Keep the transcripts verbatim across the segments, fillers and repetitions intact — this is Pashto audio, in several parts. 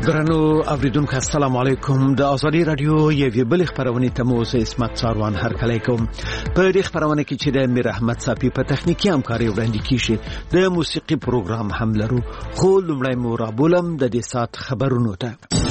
درنو اوریدونکو السلام علیکم. د ازادي رادیو یوه بل خبرونه ته مو زه اسمت ساروان هرکلی کوم. په دې خبرونه کې چې د میر احمد صافي په تخنیکی همکاري وړاندې کیږي د موسیقي پروګرام هم لرو. خو لمړی مو را بولم د دې سات خبرونو ته.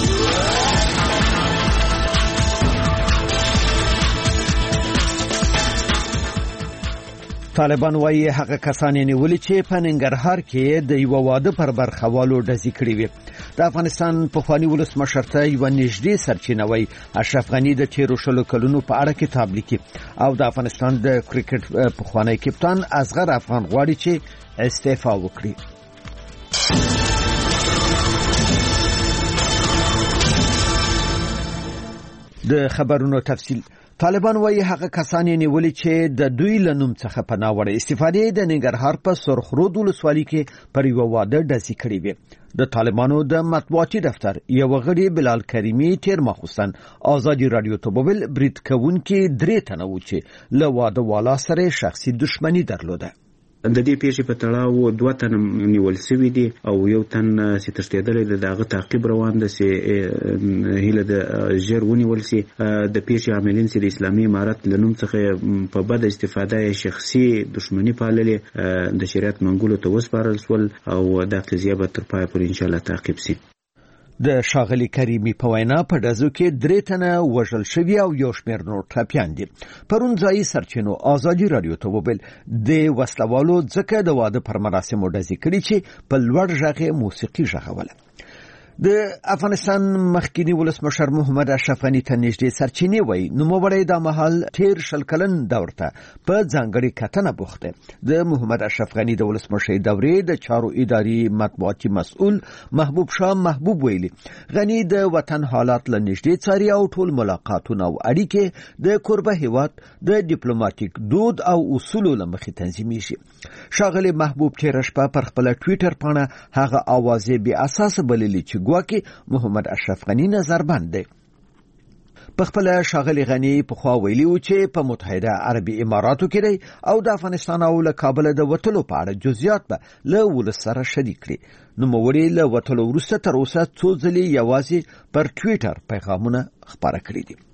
طالبان وايي هغه کسان نیولي چې په ننګرهار کې د یو واده پر برخوالو ډزې کړې وي. د افغانستان پخوانی ولسمشر ته یو نږدې سرچینه وایي اشرف غنی د تیرو شلو کلونو په اړه کتاب لیکي او د افغانستان د کرکټ پخوانی کپتان اصغر افغان غواړي چې استعفا وکړي. د خبرونو تفصیل. طالبان وايي هغه کسان نیولي چې د دوی له نوم څخه پناه وړي استفاده د ننګرهار په سرخرود ولسوالۍ کې پر یو واده ډزې کړې وي. د طالبانو د مطبوعاتي دفتر یو غړي بلال کریمی تیر مخصوصن ازادي رادیو ته وویل برید کوونکي درې تنه و چې له واده والا سره شخصي دښمنی درلوده. د دې پیښې په تړاو دوه تن نیول شوي دي او یو تن چې تښتېدلی دی دغه تعقیب روان دی چې هیله د ژر ونیول شي. د پیښې عاملین چې د اسلامي امارت له نوم څخه په بده استفاده یې شخصي دښمني پاللې د شریعت منګولو ته وسپارل شول او دا قضیه به تر پایه پورې انشاءالله تعقیب شي. د شاغلی کریمی په وینا په دزو کې درې تنه وژل شوي او یو شمېر نور ټپیان دي. پرون ځایي سرچینو ازادي رادیو ته وویل د وسلوالو ځکه د واده پر مراسمو ډزې کړي چې په لوړ غږ موسیقي غږوله. د افغانستان مخکینی ولسمشر محمد اشرف غنی ته نږدې سرچینې وایي نوموړی د مهال تیر شل کلن دور ته په ځانګړي کتنه بوخته. د محمد اشرف غنی د ولسمشر دورې د چارو اداري مطبوعاتي مسؤل محبوب شاه محبوب ویلي غنی د وطن حالات له نږدې څاري او ټول ملاقاتونه او اړیکې د کوربه هیواد د ډیپلوماټیک دود او اصولو له مخې تنظیمي شي. شاغلی محبوب تیر شپه پر خپل ټویټر باندې هغه اوازې بې اساس بللي چې ګواکې محمد اشرف غنی نظر بند دی. په خپل شاغلی غنی په خوا ویلي و چې په متحده عربي اماراتو کې دی او د افغانستان او له کابل د وټلو په اړه جزئیات به له ولس سره شریک کړي. نوموړي له وټلو وروسته تر اوسه څو ځلې یوازې پر ټویټر پیغامونه خپاره کړي دي.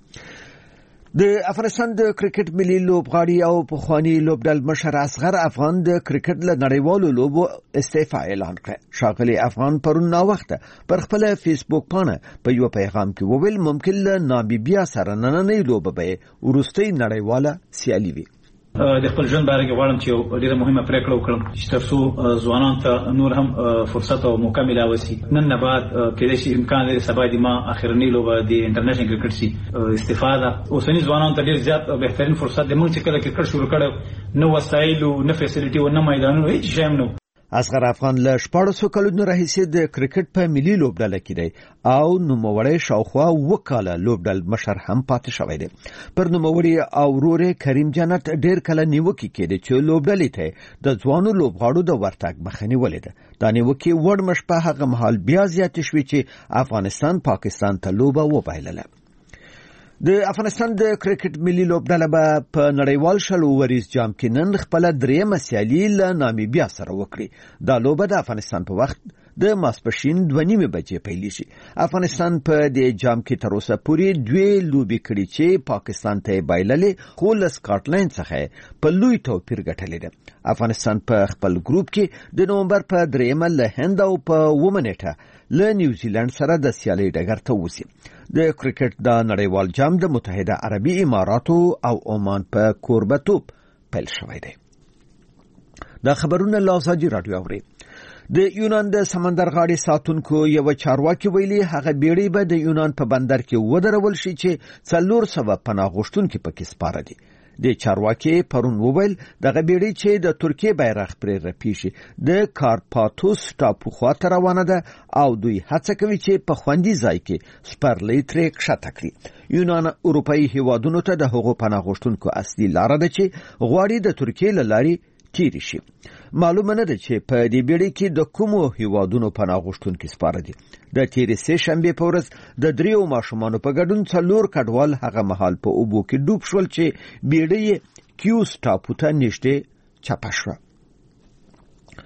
د افغانستان د کرکټ ملي لوبغاړي او پخوانی لوبډل مشر اصغر افغان د کرکټ له نړیوالو لوبو استعفا اعلان کړ. شاغلی افغان پرون نا وخت پر خپل فیسبوک باندې په یو پیغام کې وویل ممکن له نامبیا سره نننۍ لوبه به ورستۍ نړیواله سیالي وي. د خپل ژوند باره کې غواړم چې یو ډېره مهمه پریکړه وکړم چې تر څو ځوانانو ته نور هم فرصت او موقع ملاوي شي. نن نه بعد کېدای شي امکان لري سبا د ما اخرنۍ لوبه د انټرنیشنل کرکټ شي استفاده اوسنی ځوانانو ته ډېر زیات بهترین فرصت دی. موږ چې کله کرکټ شروع کړو نو وسایل او نه فیسیلیټي او نه میدانونه هیڅ شی هم نه. اصغر افغان له شپاړسو کلونو راهیسې د کرکټ په ملي لوبډله کې دی او نوموړی شاوخوا وکاله لوبډل مشر هم پاتې شوی دی. پر نوموړي او ورور کریم جنت ډېر کله نیوکې کېدې چې لوبډلې ته د ځوانو لوبغاړو د ورتګ مخه نیولې ده. دا نیوکې وړ مشپه هغه مهال بیا زیاتې شوې چې افغانستان پاکستان ته لوبه وبایلله. د افغانستان د کرکټ ملي لوبډله به په نړیوال شل اوریز جام کې نن خپل درېیمه سیالي له نامیبیا سره وکړي. دا لوبه د افغانستان په وخت د ماسپښین دوه نیمې بجې پیلیږي. افغانستان په دې جام کې تر اوسه پورې دوه لوبې کړې چې پاکستان ته بایللې خو له سکاټلند څخه په لوی توپیر ګټلې ده. افغانستان په خپل ګروپ کې د نومبر په درېیمه له هند او په ومنټه له نیوزیلند سره د سیالي ډګر ته وځي. د کرکټ د نړیوال جام د متحده عربي اماراتو او عمان په کوربتوب پیل شوی دی. دا خبرونه له ازادي رادیو اوري. د یونان د سمندرغاړي ساتونکو یو چارواکي ویلي هغه بیړۍ به د یونان په بندر کې ودرول شي چې څلور سوه پناه غوښتونکي پکې سپاره دي. د چارواکي پرون وویل دغه بیړۍ چې د ترکیې بیرغ پرې رپی شي د کارپاتوس ټاپو خواته روانه ده او دوی هڅه کوي چې په خوندي ځای کې سپرلۍ ترې کښته کړي. یونان اروپایي هیوادونو ته د هغو پناه غوښتونکو اصلي لاره ده چې غواړي د ترکیې له لارې تیری شي. معلومه نه ده چې په دې بیړۍ کې د کومو هیوادونو پناه غوښتونکي سپاره دي. د تیرې سه شنبې په ورځ د دریو ماشومانو په ګډون څلور کډوال هغه مهال په اوبو کې ډوب شول چې بیړۍ کیوس ټاپو ته نږدې چپه شوه.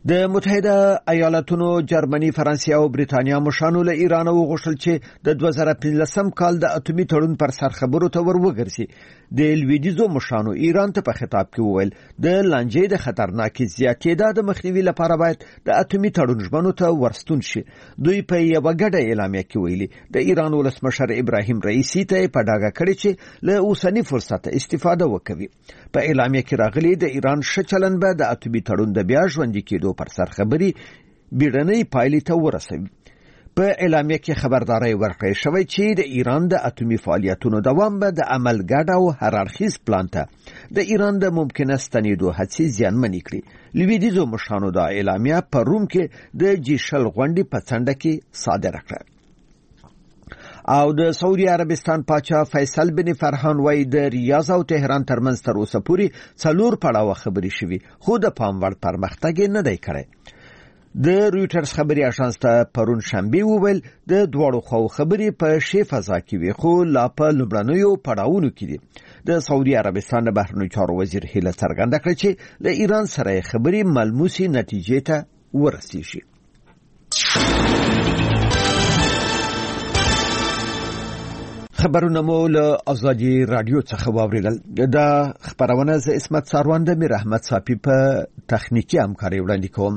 د متحده ایالاتونو، جرمني، فرانسې او بریتانیا مشانو له ایران وغوښتل چې د دوه زره پنځلسم کال د اتومي تړون پر سر خبرو ته وروګرځي. د لویدیځو مشانو ایران ته په خطاب کې وویل د لانجې د خطرناکې زیاتېدا د مخنیوي لپاره باید د اتومي تړون ژمنو ته ورستون شي. دوی په یو غډه اعلامیه کې ویلي د ایران ولسمشر ابراهیم رئیسی ته په ډاګه کړی چې له اوسنی فرصت استفاده وکړي. په اعلامیه کې راغلي د ایران شچلن به د اتومي تړون د بیا ژوندي کېدو پر سر خبري بیړنۍ پایلې ته ورسوي. په اعلامیه کې خبرداري ورکړې شوې چې د ایران د اتومي فعالیتونو دوام به د عمل ګډ او هررخیز پلان ته د ایران د ممکنه ستنېدو هڅې زیانمنې کړې. لویدیځو مشرانو دا اعلامیه په روم کې د جی شل غونډې په څنډه کې صادره کړه. او د سعودي عربستان پاچا فیصل بن فرحان وای د ریاض او تهران ترمنځ تر اوسه پورې څلور پړاوه خبري شوي خو د پام وړ پرمختګ نه دی کړی. د رويټرز خبري اژانس ته پرون شنبه وویل د دوړو خو خبري په شی فضا کې وي خو لا په لوبړنیو پړاوونو کې دي. د سعودي عربستان د بهرنیو چارو وزیر هیله څرګنده کړې چې له ایران سره خبري ملموسي نتیجې ته ورسیږي. خبرونه مو له ازادي رادیو څخه واوریدل. دا خبرونه ز اسمت ساروان د میر احمد صافي په تخنیکی همکاري وړاندې کوم.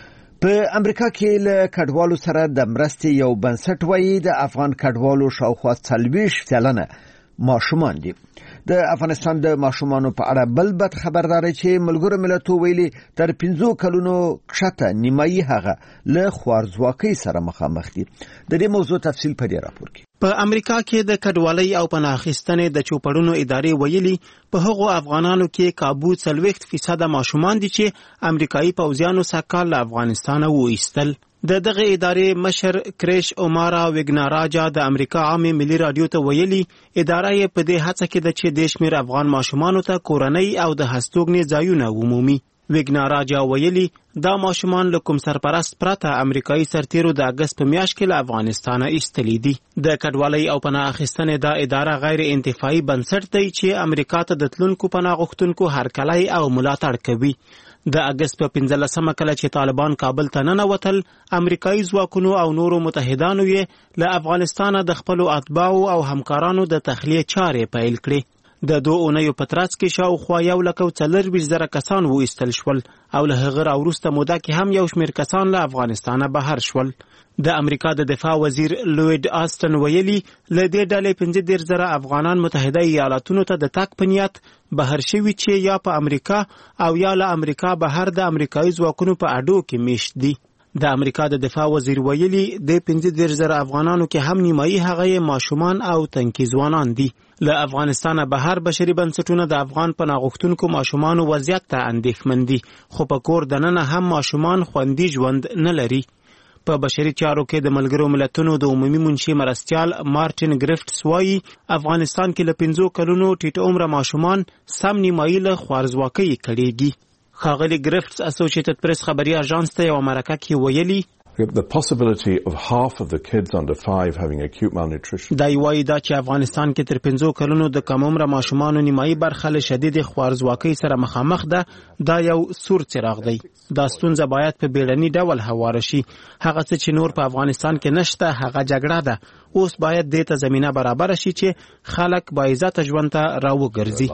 په امریکا کې له کډوالو سره د مرستې یو بنسټ وایي د افغان کډوالو شاوخوا څلوېښت سلنه ماشومان دي. د افغانستان د ماشومانو په اړه بل بد خبرداري چې ملګرو ملتونو ویلي تر پنځو کلونو کښته نیمایي هغه له خوارځواکۍ سره مخامخ دي. د دې موضوع تفصیل په دې راپور کې. په امریکا کې د کډوالۍ او پناه اخیستنې د چوپړونو ادارې ویلي په هغو افغانانو کې کابو څلوېښت فیصد ماشومان دي چې امریکایي پوځیانو سکه له افغانستان وایستل. د دغه ادارې مشر کریش اومارا وګناراجا د امریکا عامه ملي رادیو ته ویلي اداره یې په دې هڅه کې د چې د شمیر افغان ماشومانو ته کورنۍ او د هستوګنې ځایونه عمومي. وګناراجا ویلي دا ماشومان له کوم سرپرست پرته امریکایي سرتیرو د اگست په میاشت کې له افغانستانه ایستلي دي. د کډوالۍ او پناه اخیستنې دا اداره غیر انتفاعي بنسټ دی چې امریکا ته د تلونکو پناه غوښتونکو هرکلی او ملاتړ کوي. د اگست په پنځلسمه کله چې طالبان کابل ته ننوتل، امریکایي ځواکونو او نورو متحدانو یې له افغانستانه د خپلو اتباعو او همکارانو د تخلیه چارې پیل کړې. د دوه اونیو په ترڅ کې شاوخوا یو لک او څلورویشت زره کسان وایستل شول او له هغه راوروسته موده کې هم یو شمېر کسان له افغانستانه بهر شول. د امریکا د دفاع وزیر لوید آستن ویلي له دې ډلې پنځه دېرش زره افغانان متحده ایالاتونو ته د تګ په نیت بهر شوي چې یا په امریکا او یا له امریکا بهر د امریکایي ځواکونو په اډو کې میشت دي. د امریکا د دفاع وزیر ویلي د پنځه دېرش زره افغانانو کې هم نیمایي هغه ماشومان او تنکي ځوانان دي. له افغانستانه بهر بشري بنسټونه د افغان پناه غوښتونکو ماشومانو وضعیت ته اندېښمن دي خو په کور دننه هم ماشومان خوندي ژوند نه لري. په بشري چارو کې د ملګرو ملتونو د عمومي منشي مرستیال مارټین ګریفټس وایي افغانستان کې له پنځو کلونو ټیټ عمره ماشومان سم نیمایي له خوارځواکۍ کړېږي. ښاغلي ګریفټس اسوسییټډ پریس خبري اژانس ته یو مرکه کې ویلي The possibility of half of the kids under five having acute malnutrition. دا یوایي دا چې افغانستان کې تر پنځو کلونو د کم عمره ماشومانو نیمایي برخه له شدید خوارځواکۍ سره مخامخ ده. دا یو سور څراغ دی. دا ستونزه باید په بیړني ډول هواره شي. هغه څه چې نور په افغانستان کې نشته هغه جګړه ده. اوس باید دې ته زمينه برابر شي چې خلک باعزته ژوند ته راوګرځي.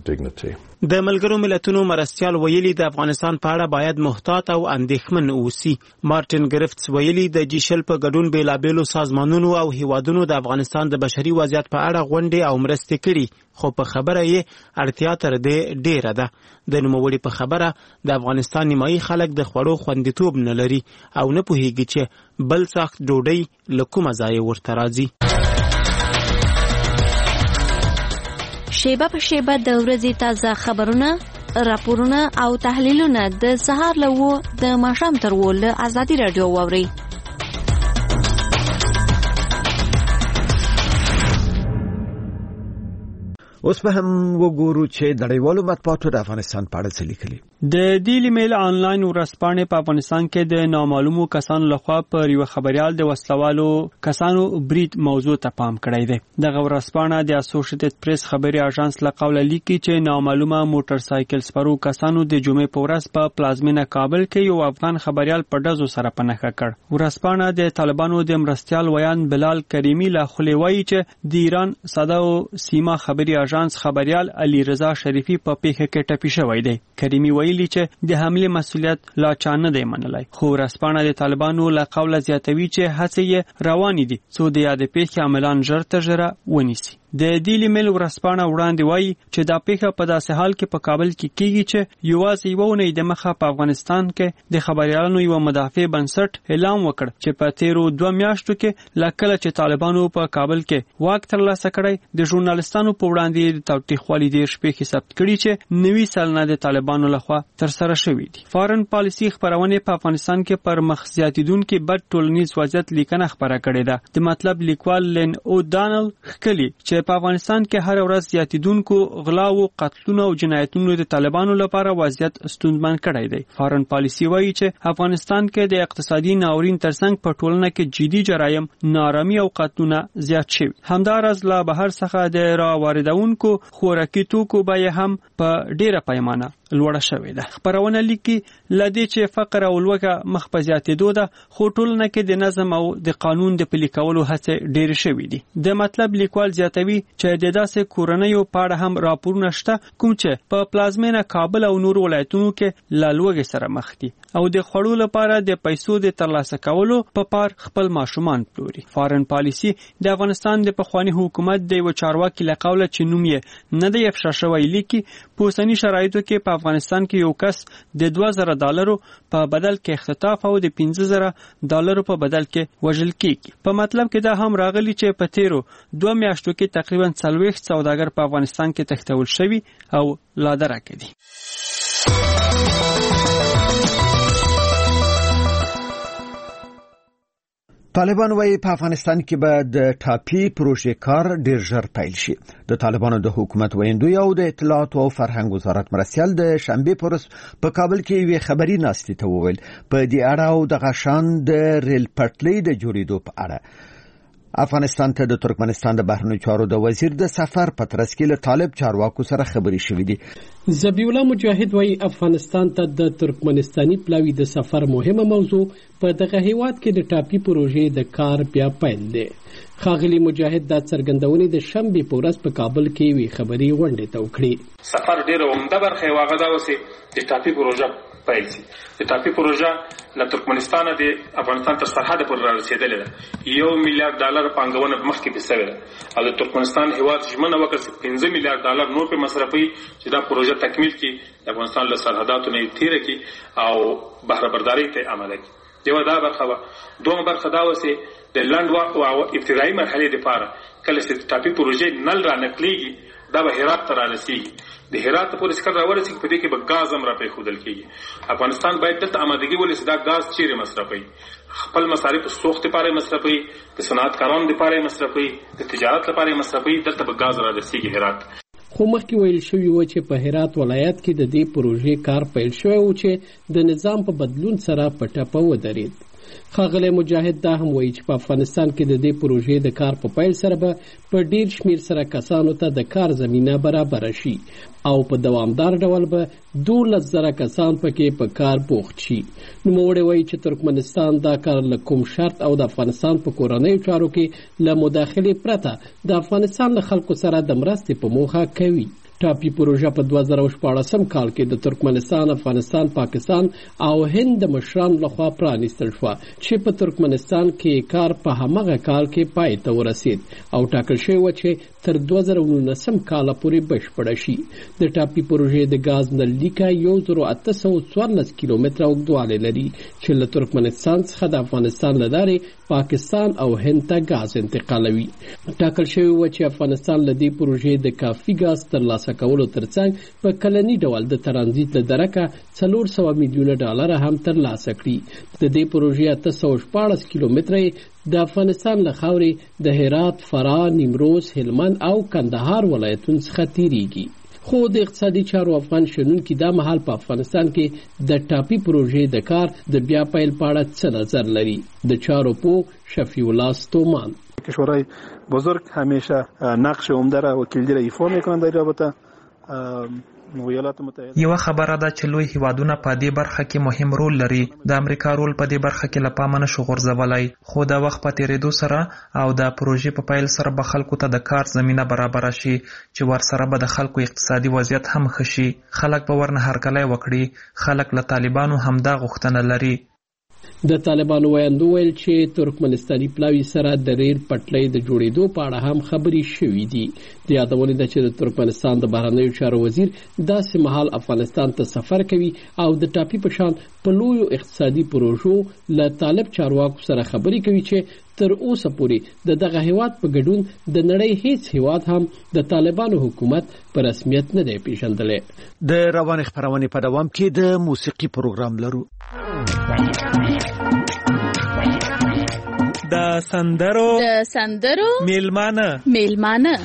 د ملګرو ملتونو مرستیال ویلي د افغانستان په اړه باید محتاط او اندېښمن اوسي. مارټین ګریفټس ویلي د جیشل په ګډون بیلابېلو سازمانونو او هیوادونو د افغانستان د بشري وضعیت په اړه غونډې او مرستې کړي خو په خبره یې اړتیا تر دې ډیره ده. د نوموړي په خبره د افغانستان نیمایي خلک د خوړو خوندیتوب نه لري او نه پوهیږي چې بل سخت ډوډۍ له کومه ځایه ورته راځي. شیبه په شیبه د ورځې تازه خبرونه، راپورونه او تحلیلونه د سهار له وو د ماښام تر وو له ازادي رادیو واورئ. اوس په هم وګورو چې نړیوالو مطبوعاتو د افغانستان په اړه څه لیکلي. د ډیلی میل آنلاین ورځپاڼې په افغانستان کې د نامعلومو کسانو لخوا پر یو خبريال د وسلوالو کسانو برید موضوع ته پام کړی دی. دغه ورځپاڼه د اسوسییټډ پریس خبري اژانس له قوله لیکي چې نامعلومه موټر سایکل سپرو کسانو د جمعې په ورځ په پلازمینه کابل کې یو افغان خبريال په ډزو سره پنهخه کړ. ورځپاڼه د طالبانو د مرستيال ویان بلال کریمی له خولې وایي چې د ایران ساده او سیما خبري اژانس خبريال علي رضا شریفي په پیښه کې ټپي شوی دی. کریمی وایي چې د حمله مسؤلیت لا چا نه دی منلای. خو ورځپاڼه د طالبانو له قوله زیاتوي چې هڅې یې روانې دي څو د یاد پیښې عملان ژر تر ژره ونیسي. د ډیلی میل ورځپاڼه وړاندې وایي چې دا پیښه په داسې حال کې په کابل کې کیږي چې یوازې یو نه د مخه په افغانستان کې د خبريالانو یو مدافع بنسټ اعلان وکړ چې په تیرو دوه میاشتو کې لکه چې طالبانو په کابل کې واک ترلاسه کړی د ژورنالستانو په وړاندې د تاوتریخوالي د شپې ثبت کړي چې نوي سلنه د طالبانو لخوا تر سره شوې دي. فارن پالیسي خبرونه په افغانستان کې پر مخ زیاتیدونکو بد ټولنیز وضعیت لیکنه خبره کړې ده. د مطلب لیکوال لین او دانل خکلی چې په افغانستان کې هر ورځ زیاتیدونکو غلاو، قتلونو او جنایتونو د طالبانو لپاره وضعیت ستونزمن کړی دی. فارن پالیسي وایي چې افغانستان کې د اقتصادي ناورین ترڅنګ په ټولنه کې جدي جرایم، نارامي او قتلونه زیات شوي. همدارس لا بهر څخه د را واردونکو خوراکي توکو بیه هم په ډیره پیمانه لوړه شوې ده. خبرونه لیکي لدې چې فقر او لوږه مخ په زیاتېدو ده، خو ټولنه کې د نظم او د قانون د پلي کولو هڅې ډېرې شوې دي. د مطلب لیکوال زیاتوي چې د داسې کورنیو په اړه هم راپورونه شته کوم چې په پلازمینه کابل او نور ولایتونو کې له لوږې سره مخ دي او د خوړو لپاره د پیسو د ترلاسه کولو په پار خپل ماشومان پلوري. فارن پالیسي د افغانستان د پخوانی حکومت د یو چارواکي له قوله چې نوم یې نه دی افشا شوی لیکي په اوسني شرایطو کې په افغانستان کې یو کس د دوه زره ډالرو په بدل کې اختطاف او د پنځه زره ډالرو په بدل کې وژل کیږي. په مطلب کې دا هم راغلی چې په تیرو دوه میاشتو کې تقریبا څلوېښت سوداګر په افغانستان کې تښتول شوي او لا درکه دي. طالبان وايي په افغانستان کې به د ټاپي پروژې کار ډیر ژر پیل شي. د طالبانو د حکومت ویندوی او د اطلاعات او فرهنګ وزارت مرستيال د شنبه پرس په کابل کې وی خبري ناستې ته وویل په دې اړه او د غشان د ریل پټلۍ د جوړېدو په اړه. افغانستان ته د ترکمنستان د بهرنیو چارو د وزیر د سفر په ترڅ کې له طالب چارواکو سره خبري شوې دي. ذبیح الله مجاهد وايي افغانستان ته د ترکمنستاني پلاوی د سفر مهمه موضوع په دغه هیواد کې د ټاپي پروژې د کار بیا پیل دی. خاغلی مجاهد د څرګندونې د شنبه په ورځ په کابل کې وی خبري غونډه ته وکړي. سفر ډیر عمده برخه واغدا وسی د ټاپي پروژه پیل شي. د ټاپي پروژه له ترکمنستان د افغانستان تر سرحد پورې رسیدلې ده. یو میلیارډ ډالر پانګونه مخکې بسوي ده او د ترکمنستان هیواد ژمنه وکړه چې پنځه میلیارډ ډالر نور په مصرفي چې دا پروژه تکمیل کړي د افغانستان له سرحداتو نه تیر کړي او بهره برداري ته عمل کړي. یو دا برخه و. دوه برخه دا وسی د لند او ابتدایي مرحله لپاره کله چې ټاپي پروژه نل را نقلېږي دا به هرات ته رارسیږي. د هرات پورې څخه راورسېږي په دې کې به غاز هم را پرېښودل کېږي. افغانستان باید دلته آمادګي ولري چې دا غاز چیرې مصرفوي. خپل مصارف سوخت لپاره مصرفوي، د صنعتکارانو لپاره مصرفوي، د تجارت لپاره مصرفوي. دلته به غاز را رسیږي هرات. خو مخکې ویل شوي و چې په هرات ولایت کې د دې پروژې کار پیل شوی و چې د نظام په بدلون سره په ټپه ودرېد. خاغلی مجاهد دا هم وایي چې په افغانستان کې د دې پروژې د کار په پیل سره به په ډیر شمیر سره کسانو ته د کار زمینه برابر شي او په دوامدار ډول به دولس زره کسان پکې په کار بوخت شي. نوموړی وایي چې ترکمنستان دا کار له کوم شرط او د افغانستان په کورنیو چارو کې له مداخلې پرته د افغانستان له خلکو سره د مرستې په موخه کوي. ټاپي پروژه په دوه زره شپاړسم کال کې د ترکمنستان، افغانستان، پاکستان او هند د مشرانو لخوا پرانیستل شوه چې په ترکمنستان کې کار په همغه کال کې پای ته ورسید او ټاکل شوی و چې تر دوه زره نولسم کال پورې بشپړه شي. د ټاپي پروژې د غاز نل لیکه یو زر اته سوه څوارلس کیلومتره اوږدوالی لري چې له ترکمنستان څخه د افغانستان له لارې پاکستان او هند ته غاز انتقالوي. ټاکل شوی و چې افغانستان له دې پروژې د کافي غاز ترلاسه ترلاسه کولو ترڅنګ په کلني ډول د ترانزیت له درکه څلور سوه میلیونه ډالر هم ترلاسه کړي. د دې پروژې اته سوه شپاړس کیلومتره د افغانستان له خاورې د هرات، فراه، نیمروز، هلمند او کندهار ولایتونو څخه تیریږي. خو د اقتصادي چارو افغان شنونکي دا مهال په افغانستان کې د ټاپي پروژې د کار د بیا پیل په اړه څه نظر لري؟ د چارو پوه شفیع الله ستومان: کشورهای بزرگ همیشه نقش عمده را و کلیدی را ایفا میکنند در رابطه. یوه خبره ده چې لوی هیوادونه په دې برخه کې مهم رول لري. د امریکا رول په دې برخه کې له پامه نشو غورځولی، خو د وخت په تیریدو سره او د پروژې په پیل سره به خلکو ته د کار زمینه برابره شي چې ورسره به د خلکو اقتصادي وضعیت هم ښه شي. خلک به ورنه هرکلی وکړي. خلک له طالبانو همدا غوښتنه لري. د طالبانو ویاندو ویل چې ترکمنستاني پلاوي سره د ریل پټلۍ د جوړېدو په اړه هم خبرې شوې دي. د یادونې ده چې د ترکمنستان د بهرنیو چارو وزیر داسې مهال افغانستان ته سفر کوي او د ټاپي په شان په لویو اقتصادي پروژو له طالب چارواکو سره خبرې کوي چې تر اوسه پورې د دغه هیواد په ګډون د نړۍ هیڅ هیواد هم د طالبانو حکومت په رسمیت نه دی پیژندلی. د روانې خپرونې په دوام کې د موسیقي پروګرام لرو. د سندرو د سندرو میلمانه میلمانه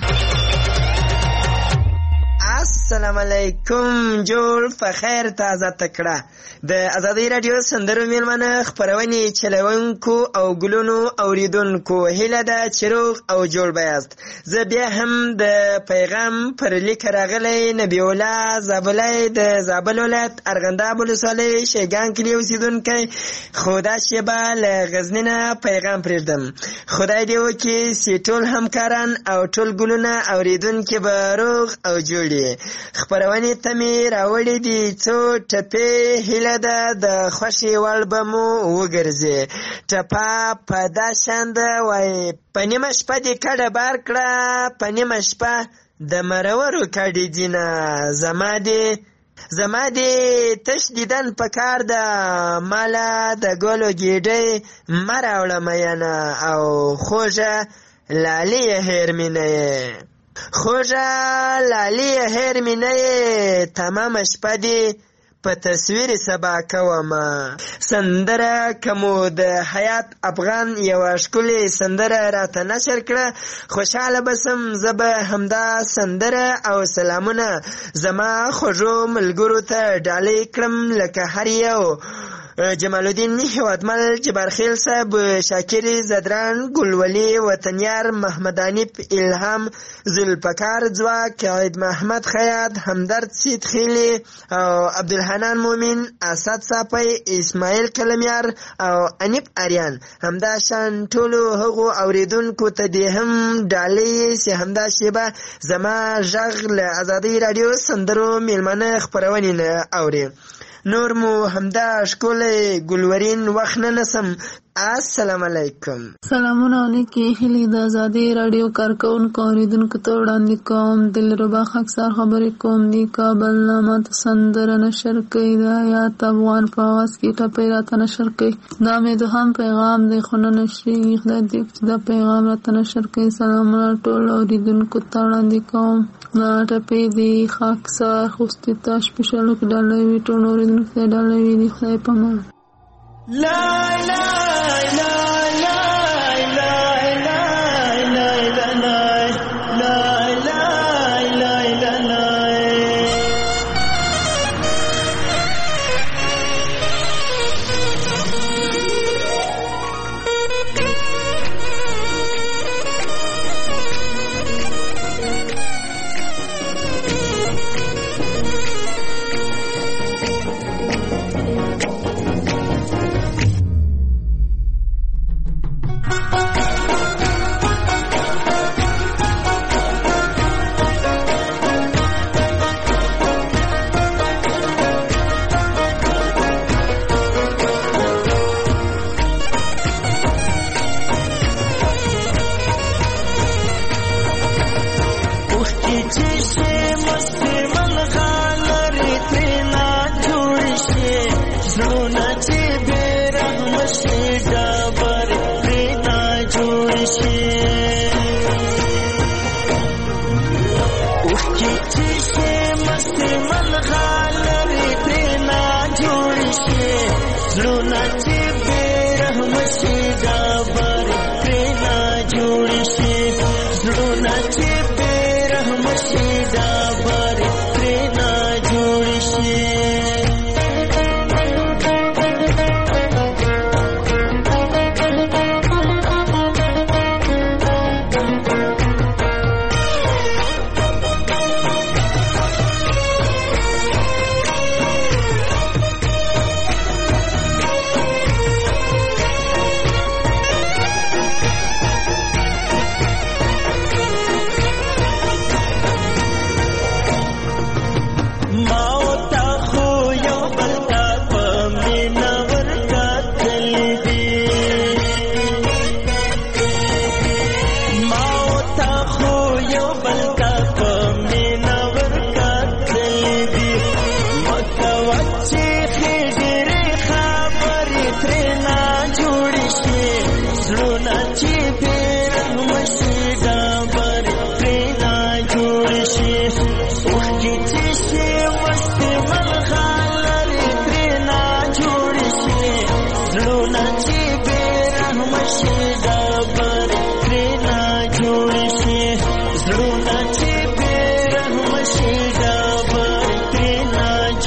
السلام علیکم. جوړ په خیر تازه تکړه د ازادي رادیو سندرو میلمانه خپرونې چلونکو او ګلونو اوریدونکو هیله ده چې روغ او جوړ بیاست. زه بیا هم د پیغام پر لیک راغلی نبی الله زابلی د زابل ولایت ارغنداب ولسوالۍ شیګان کلي اوسیدونکی، خو دا شیبه له غزني نه پیغام پرېږدم. خدای دې وکړي چې ټول همکاران او ټول ګلونه اوریدونکي به روغ او جوړ وي. خپرونې ته مې راوړې دي څو ټپې، هیله ده د خوښې وړ به مو وګرځي. ټپه په دا شان ده وایي: په نیمه شپه دې کډه بار کړه، په نیمه شپه د مرورو کډې دینه، زما دې زما دې تش دیدن په کار ده، مالا د ګلو ګېډۍ مه راوړه میینه، او خوږه لالې هیر مې نه یې، خوږه لالې هیر مې نه یې، تمامه شپه دې په تصویر سبا کومه. سندره که مو د حیات افغان یوه ښکلې سندره راته نشر کړه، خوشحاله به سم. زه به همدا سندره او سلامونه زما خوږو ملګرو ته ډالۍ کړم، لکه هر یو جمال الدین هیوادمل، جبارخیل صاحب، شاکر زدران، ګلولي وطنیار، محمد حنیف الهام، ذوالفقار ځواک، عید محمد خیاط، همدرد سید خیلی او عبدالحنان مومن، اسد صافی، اسماعیل کلمیار او انیب اریان. همدا شان ټولو هغو اوریدونکو ته دې هم ډالۍ چې همدا شیبه زما غږ له ازادي رادیو سندرو میلمانه خپرونې نه اوري. نور مو همدا ښکلی ګلورین وخت نه نسم. السلام علیکم. سلامونه علیکم. هیلې د ازادي رادیو کارکونکو اوریدونکو ته وړاندې کوم. دلربا خاکسار خبرې کوم. د کابل نه ماته سندره نشر کوي، د حیات افغان په آواز کې ټپې راته نشر کوي. دا مې دوهم پیغام دی خو نه نشریږي. خدای دې چې دا پیغام راته نشر کوي. سلامونه ټول اوریدونکو ته وړاندې کوم. دا ټپې دی خاکسار خوستې ته شپېشلو کې ډالۍ وي، ټول اوریدونکو ته ډالۍ وي. د خدای په امان. لا لا لا لا لا لا لا لا لا لا.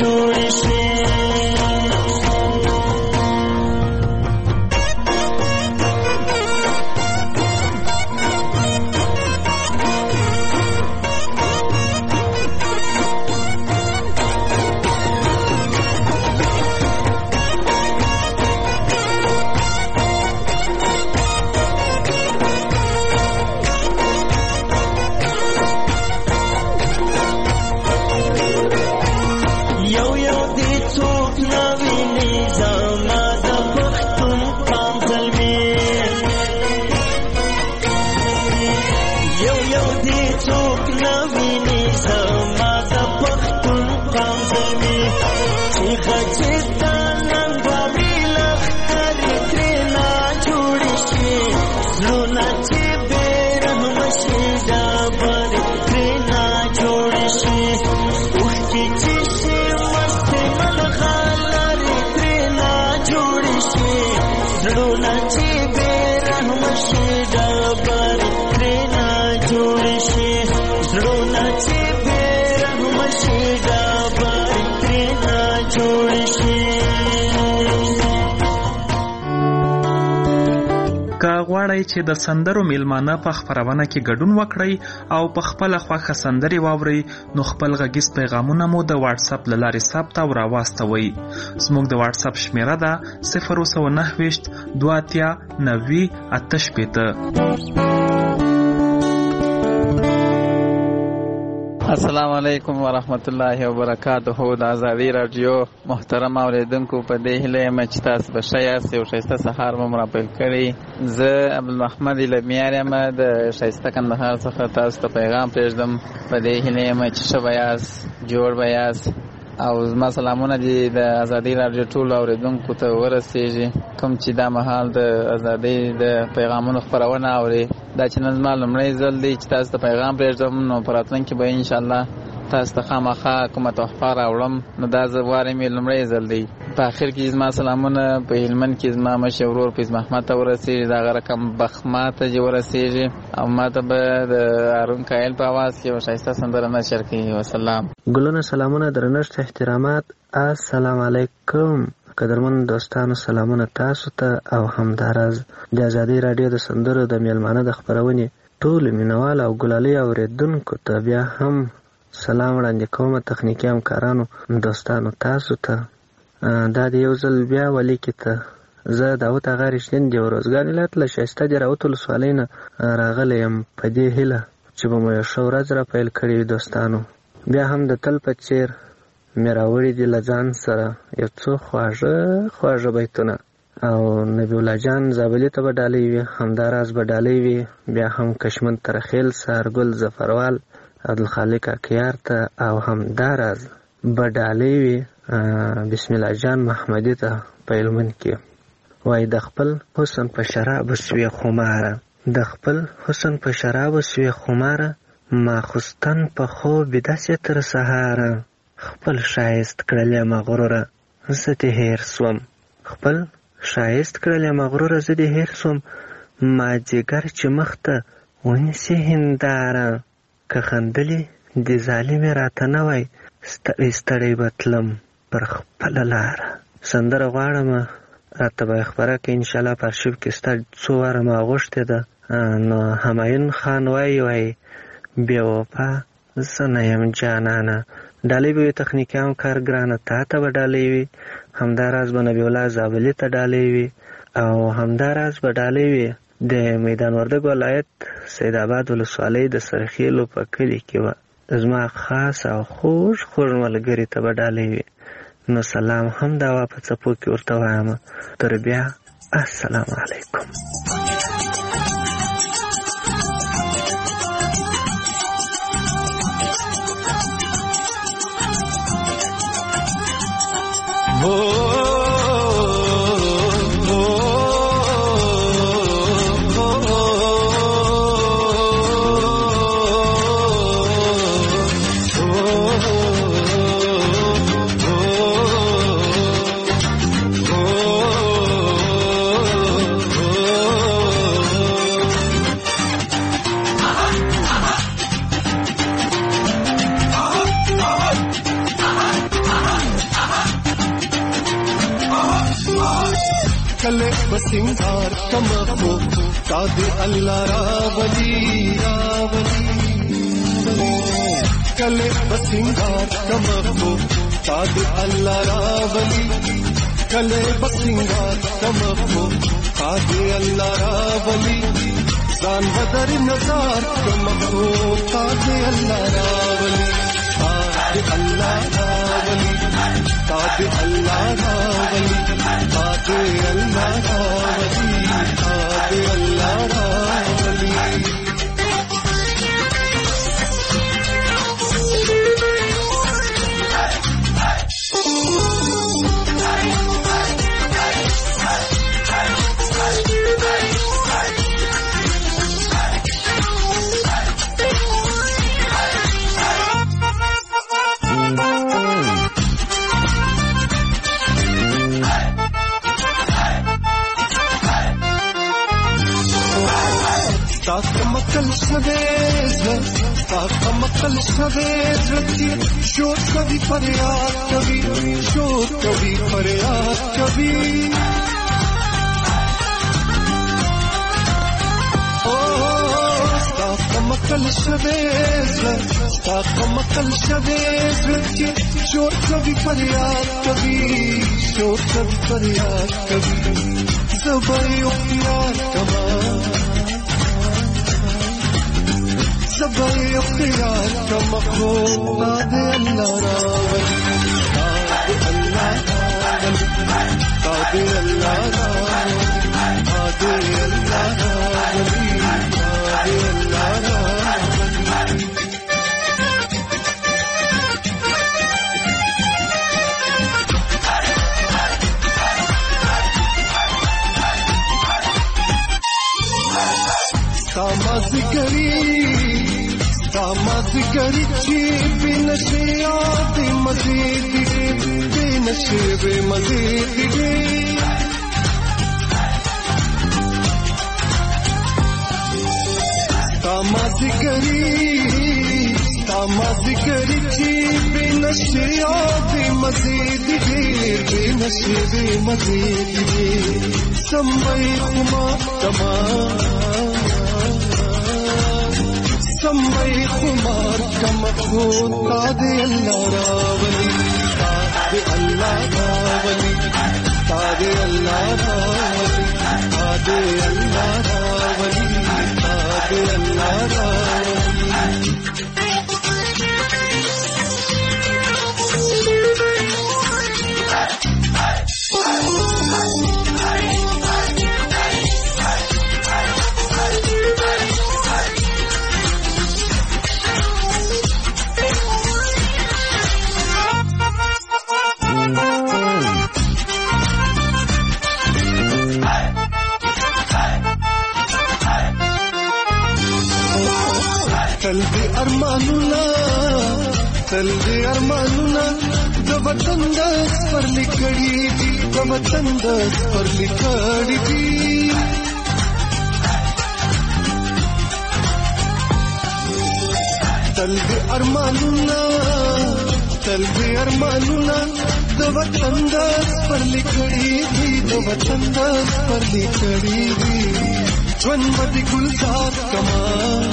جوړ شي غواړئ چې د سندرو میلمانه په خپرونه کې ګډون وکړئ او په خپله خوښه سندرې واورئ نو خپل غږیز پیغامونه مو د واتس اپ له لارې ثبت او راواستوئ. زموږ د واتس اپ شمیره ده صفر سوه نهه ویشت دوه اتیا نوي اته شپېته. السلام علیکم ورحمت الله وبرکاته. د ازادي رادیو محترم اوریدونکو په دې هیله یم چې تاسو به ښه یاست. یو ښایسته سهار مو راپیل کړی. زه عبدالمحمد لمیار یم د ښایسته کندهار څخه تاسو ته پیغام پرېږدم. په دې هیله یم چې ښه به یاست، جوړ به یاست او زما سلامونه دي د ازادي رادیو ټولو اوریدونکو ته ورسیږي کوم چې دا مهال د ازادۍ د پیغامونو خپرونه اوري. دا چې نن زما لومړی ځل دی چې تاسو ته پیغام پرېږدم، نو په راتلونکي به انشاءالله تاسو ته خامخا کومه تحفه راوړم. نو دا زه غواړم یې لومړی ځل دی. په آخر کې زما سلامونه په هلمند کې زما مشر ورور فیض محمد ته ورسیږي، د هغه رقم بخما ته چې ورسیږي او ما ته به د هارون کایل په اواز کې یو ښایسته سندره نشر کړي. وسلام. ګلونه، سلامونه، درنښت، احترامات. السلام علیکم قدرمن دوستانو، سلامونه تاسو ته او همداراز د ازادي رادیو د سندرو د میلمانه د خپرونې ټولو مینوال او ګلالي اوریدونکو ته بیا هم سلام وړاندې کوم. تخنیکي همکارانو، دوستانو، تاسو ته دا د یو ځل بیا ولیکې ته زه داود اغا رښتین د روزګان ولایت له ښایسته جراوت ولسوالۍ نه راغلی یم په دې هیله چې به مو یو ښه ورځ را پیل کړې وي. دوستانو، بیا هم د تل په څېر مې راوړي دي له ځان سره یو څو خواږه خواږه بیتونه او نبی الله جان زابلي ته به ډالۍ وي، همداراز به ډالۍ وي بیا هم کشمن ترخیل، سهارګل ظفروال، عبدالخالق اکیار ته او همداراز به ډالۍ وي بسم الله جان محمدي ته په هلمند کې. وایي د خپل حسن په شرابو سوې خماره، د خپل حسن په شرابو سوې خماره، ماخوستن په خوب داسې تر سهاره، خپل ښایست کړلې مغروره زه دې هېر سوم، خپل ښایست کړلې مغروره زه دې هېر سوم، ما جګر چې مخ ته ونیسي هنداره، که خندلې د ظالمې راته نه وای ستړی ستړی به تلم پر خپله لاره. سندره غواړم راته به یې خپره کړې انشاءالله. په ارشیف کې ستا څو واره ما غوښتې ده. نو همایون خان وایي وایي بې وفا زه نه یم جانانه. ډالۍ به وي تخنیکي همکار ګرانه تا ته به ډالۍ وي، همداراز به نبی الله زابلي ته ډالۍ وي او همداراز به ډالۍ وي د میدان وردګ ولایت سید آباد ولسوالۍ د سرخیلو په کلي کې وه زما خاص او خوږ خوږ ملګري ته به ډالۍ وي. نو سلام هم دا وا په څپو کې ورته وایم. تر بیا السلام علیکم. کله بسنګار کمخو تا دې الله راولي راولي کله بسنګار کمخو تا دې الله راولي کله بسنګار کمخو تا دې الله راولي ځان بدر نظر کمخو تا دې الله راولي تا دې الله راولي تا دې الله راولي تا دې الله راولي تا دې الله راولي مکل شویز تا مکل شویز رچی شور کبھی فریاد کبھی شور کبھی فریاد کبھی مکل شویز تا مکل شویز رچی شور کبھی فریاد کبھی شور کبھی فریاد کبھی زبائی اختیار کمان زبائی اختیار کمخو تا دے اللہ راولی تا دے اللہ راولی تا دے اللہ راولی تا دے اللہ راولی سامازی کری سامازی کری چی بی نشیات مزید گی بی نشیب مزید گی سامازی کری سامازی کری چی بی نشیات مزید گی بی نشیب مزید گی سمبئی خما تمام سمبئی خمار کمخو تا دے اللہ راولی تا دے اللہ راولی تا دے اللہ راولی تا دے اللہ راولی تا دے اللہ راولی تل دې ارمانونه تل دې ارمانونه د وطن د پر لیکړي دي د وطن د پر لیکړي دي تل دې ارمانونه تل دې ارمانونه د وطن د پر لیکړي دي د وطن د پر لیکړي دي ژوند به ګلزار کما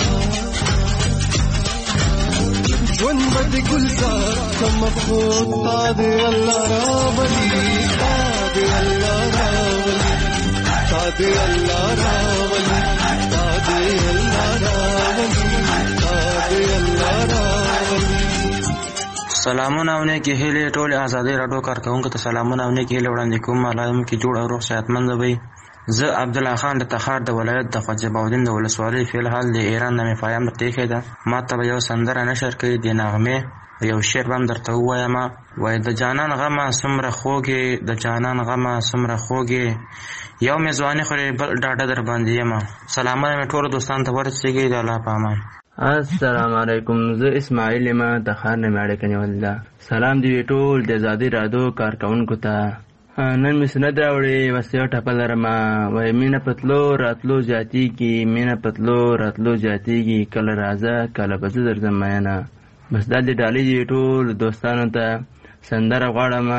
ژوند به ګلزار کمخو تا دې الله راولي تا دې الله راولي تا دې الله راولي تا دې الله راولي تا دې الله راولي سلامونه او نیکی هیلې ټول آزادۍ راډیو کارکونکو ته سلامونه او نیکی هیلې وړاندې کوم. الله دې مو کې جوړ او روغ صحتمند وي. زه عبدالله خان د تخار د ولایت د خواجه باودین د ولسوالۍ فی الحال د ایران نه مې فایم پرېښې ده. ما ته به یو سندره نشر کوي د نغمې یو شعر به هم درته ووایم. وایي د جانان غمه څومره خوږې د جانان غمه څومره خوږې یو مې ځواني خورې بل ډاډه در باندې یمه. سلامونه مې ټولو دوستانو ته ورسېږي. د الله په امان. السلام علیکم. زه اسماعیل یم د ښار نه مې اړیکه نیولې ده. سلام دې وي ټول د ازادۍ راډیو کارکوونکو ته. نن مې سند راوړې بس یو ټپه لرمه. وایي مینه په تلو راتلو زیاتېږي مینه په تلو راتلو زیاتېږي کله راځه کله به زه درځم مینه. بس دا دې ډالۍ دې ټول دوستانو ته سندره غواړم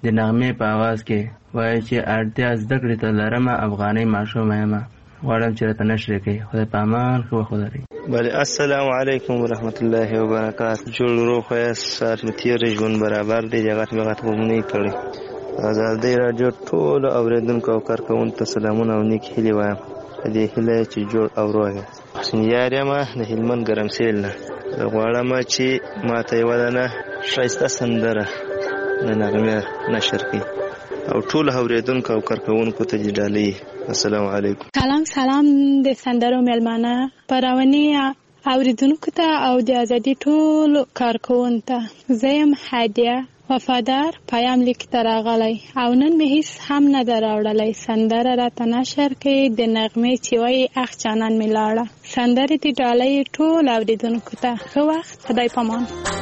د نغمې په आवाज کې وایي چې اړتیا زده کړې ته لرم افغاني ماشوم یم غواړم چې راته نشر کړي خدای په امان ښه وخت ولري. بله السلام علیکم ورحمت الله وبرکاته. جوړ روغ ښایست سات مې تېر ژوند برابر دی جګت مې غټ غومنې کړی. ازادي راډیو ټولو اورېدونکو او کارکوونکو ته سلامونه او نیک هیلې وایم په دې هیله چې جوړ او روغ یاست. حسین یار یم د هلمند ګرمسېل نه. زه غواړم چې ماته یوه دانه ښایسته سندره د نغمې نشر کړي او ټول اوریدونکو او کارکوونکو ته جډالي. السلام علیکم. سلام سلام د سندرو ملمانه پرونی اوریدونکو ته او د ازادي ټول کارکوونکو ته زم هدیه وفادار پیام لیک تراغلی او نن مې هیڅ هم نه دراوړلای سندره را تنشر کې د نغمې چې وای اخ جانان ملاړه سندره دې ډالۍ ټول اوریدونکو ته ښه وخت خدای پامان.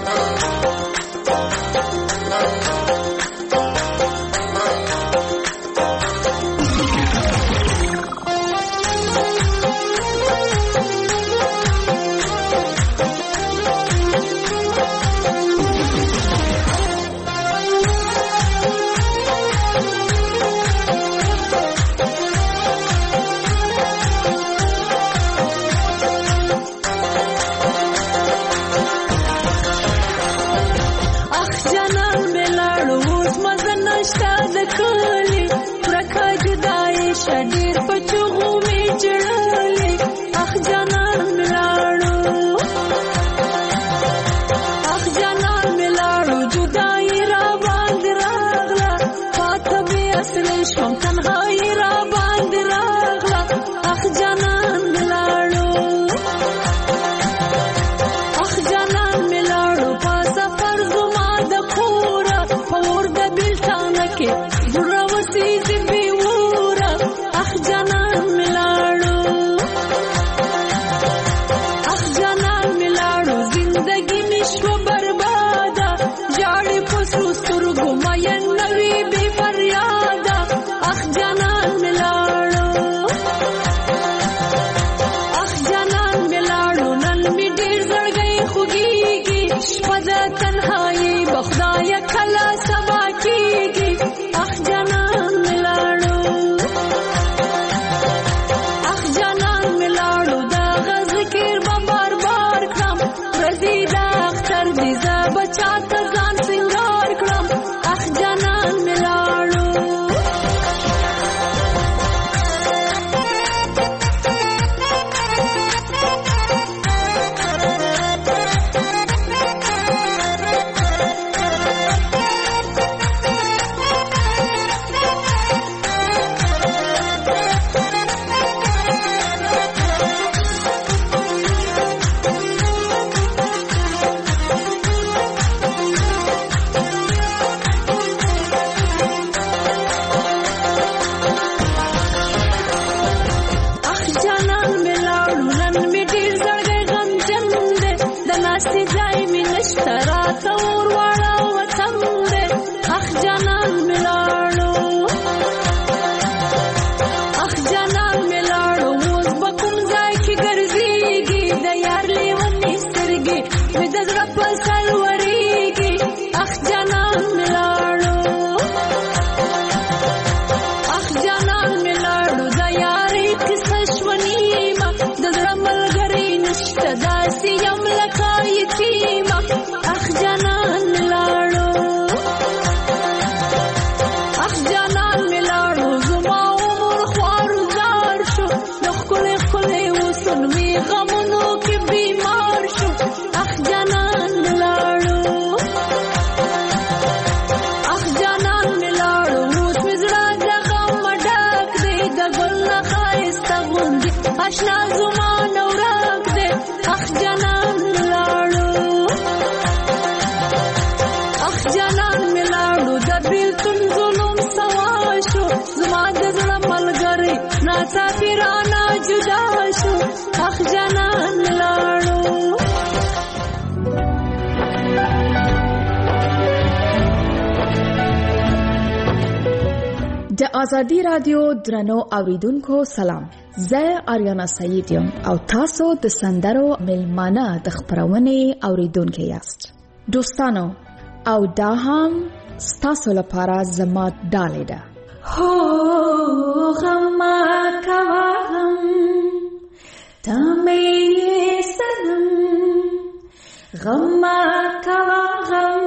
د ازادي رادیو درنو اوریدونکو سلام. زه آریانا سعید یم او تاسو د سندرو ملمانه د خبرونه اوریدونکو یاست. دوستانو او دا هم ستاسو لپاره زما ډالۍ ده. هو غم کوا غم تمې سنم غم کوا غم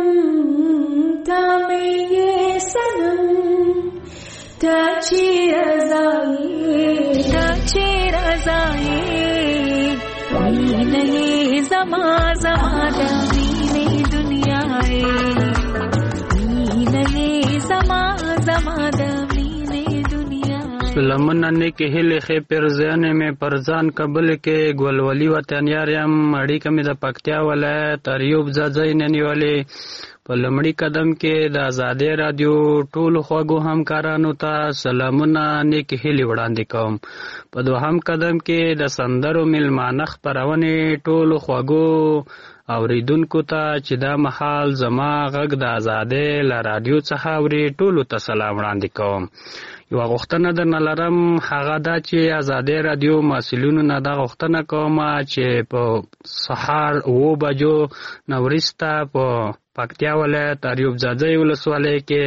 تمې سنم تا چې رضای تا چې رضای وینې زما زما د وینې دنیا وینې زما زما د لمننے کے ہلے خے پر زیانے میں پرزان قبل کے گولولی وطن یاریم اڑی کمی دا پکتیا ولایت اریوب زازای ننی والے په لمړي قدم کې د آزادۍ رادیو ټولو خوږو همکارانو ته سلامونه نیکې هیلې وړاندې کوم. په دوهم قدم کې د سندرو میلمانه خپرونې ټولو خوږو اوریدونکو ته چې دا مهال زما غږ د آزادۍ له رادیو څخه اوري ټولو ته سلام وړاندې کوم. یوه غوښتنه درنه لرم، هغه دا چې آزادۍ رادیو مسؤلینو نه دا غوښتنه کوم چې په سهار اوه بجو نه وروسته په پکتیا ولایت اریوب زازای ولسوالۍ کې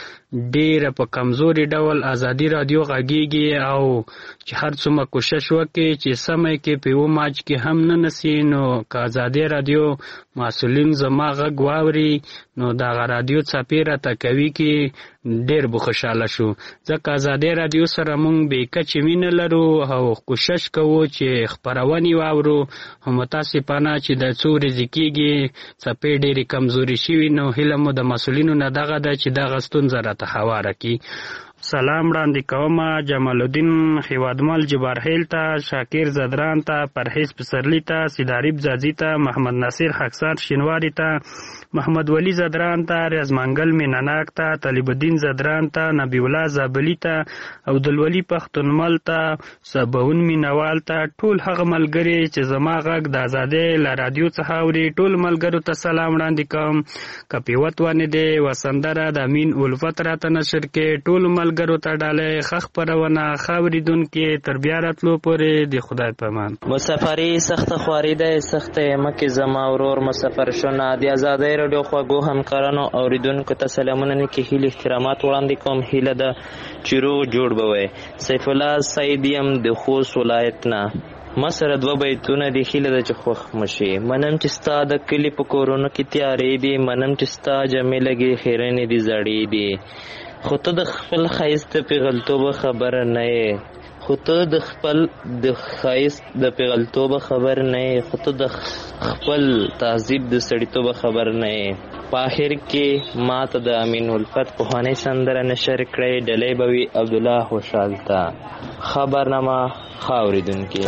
ډیره په کمزوري ډول آزادي رادیو غږیږي او چې هر څومره کوشش وکړي چې سمه کې په یو ماچ کې هم نه نسی نو که آزادي رادیو مسؤلین زما غږ واوري نو دغه رادیو څپې راته کوي کې ډېر به خوشحاله شو، ځکه آزادي رادیو سره موږ بې کچې مینه لرو او کوشش کوو چې خپرونې واورو. خو متاسفانه چې د څو ورځې کېږي څپې ډېرې کمزوري شوي نو هیله مو د مسؤلینو نه دغه ده چې دغه ستونزه راته هواره کړي. سلام وړاندې کوم جمال الدین هیوادمل جبارهیل ته، شاکر زدران ته، پرهیز پسرلی ته، سیداریب زازی ته، محمد ناصر خاکسار شینواری ته، محمد ولی زدران ته، ریاضمنګل میناناک ته، طالب الدین زدران ته، نبی الله زابلی ته، عبدالولی پختونمل ته، سباون مینوال ته، ټول هغه ملګري چې زما غږ د آزادۍ له رادیو څخه اوري ټول ملګرو ته سلام وړاندې کوم. که پیوت ونه دی وسندره د امین الفت راته نشر کې ټول ملګرو ته ډالۍ ښه خپرونه ښه اورېدونکي تر بیا راتلو پورې د خدای په امان. مسافري سخته خواري دی سخته مکې زما ورور مسافر شونه د آزادۍ راډیو خوږو همکارانو اوریدونکو ته سلامونه نیکې هیلې احترامات وړاندې کوم. هیله ده چې روغ جوړ به وئ. سیف الله سعید یم د خوست ولایت نه. ما سره دوه بیتونه دي، هیله ده چې خوښ مو شي. منم چې ستا د کلي په کورونو کې تیارې دي، منم چې ستا جامې لګې خیرنې دي زړې دي، خو ته د خپل ښایست د پیغلتوبه خبره نه یې خو ته د خپل د ښایست د پیغلتوبه خبر نه یې خو ته د خپل تهذیب د سړیتوبه خبر نه یې. په آخر کې ما ته د امین الفت پخوانۍ سندره نشر کړئ، ډلۍ به وي عبدالله خوشحال ته. خبرنامه ښه اورېدونکي.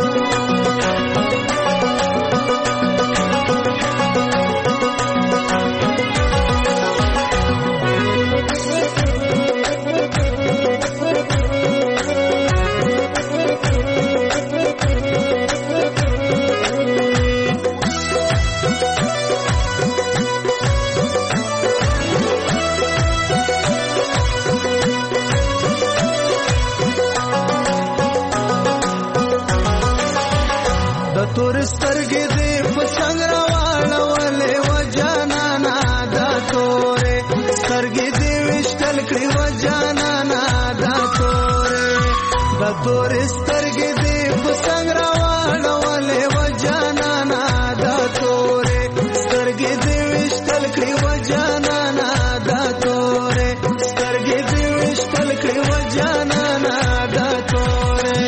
سترګې دې په څنګ راواړولې و جانانا دا تورې سترګې دې وشتل کړې و جانانا دا تورې دا تورې سترګې دې په څنګ راواړولې و جانانا دا تورې سترګې دې وشتل کړې و جانانا دا تورې سترګې دې وشتل کړې و جانانا دا تورې.